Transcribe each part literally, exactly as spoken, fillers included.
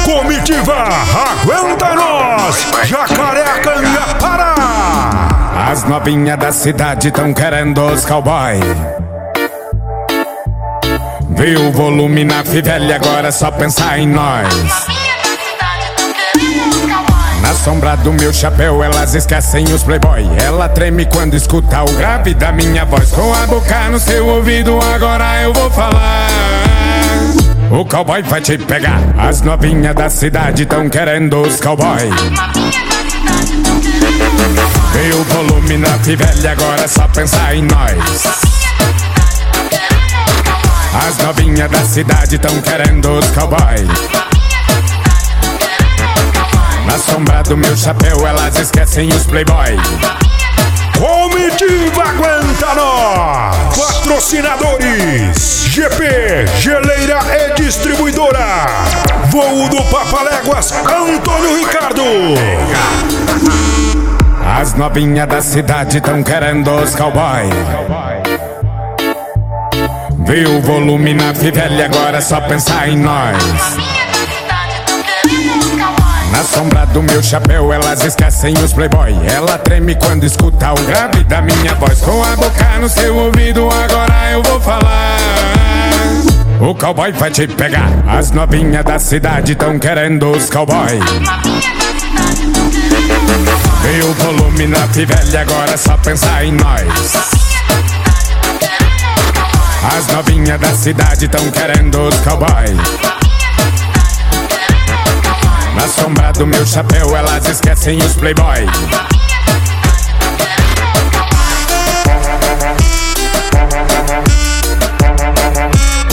Comitiva, aguenta nós, Jacarecanha, Pará. As novinhas da cidade tão querendo os cowboy. Viu o volume na fivela, agora é só pensar em nós. Na sombra do meu chapéu elas esquecem os playboy. Ela treme quando escuta o grave da minha voz. Com a boca no seu ouvido agora eu vou falar. O cowboy vai te pegar. As novinhas da cidade tão querendo os cowboy. Viu o volume na fivela, agora é só pensar em nós. As novinhas da cidade tão querendo os cowboy. Na sombra do meu chapéu elas esquecem os playboy. Comitiva, aguenta nós. Patrocinadores: G P, Geleira e Distribuidora. Voo do Papaléguas, Antônio Ricardo. As novinhas da cidade tão querendo os cowboy. Viu o volume na fivela, agora é só pensar em nós. Na sombra do meu chapéu elas esquecem os playboy. Ela treme quando escuta o grave da minha voz. Com a boca no seu ouvido agora eu vou falar. O cowboy vai te pegar. As novinhas da cidade tão querendo os cowboy. Viu o volume na fivela, agora é só pensar em nós. As novinhas da cidade tão querendo os cowboy. Na sombra do meu chapéu elas esquecem os playboy.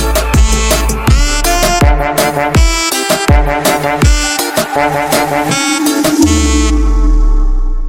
We'll be right back.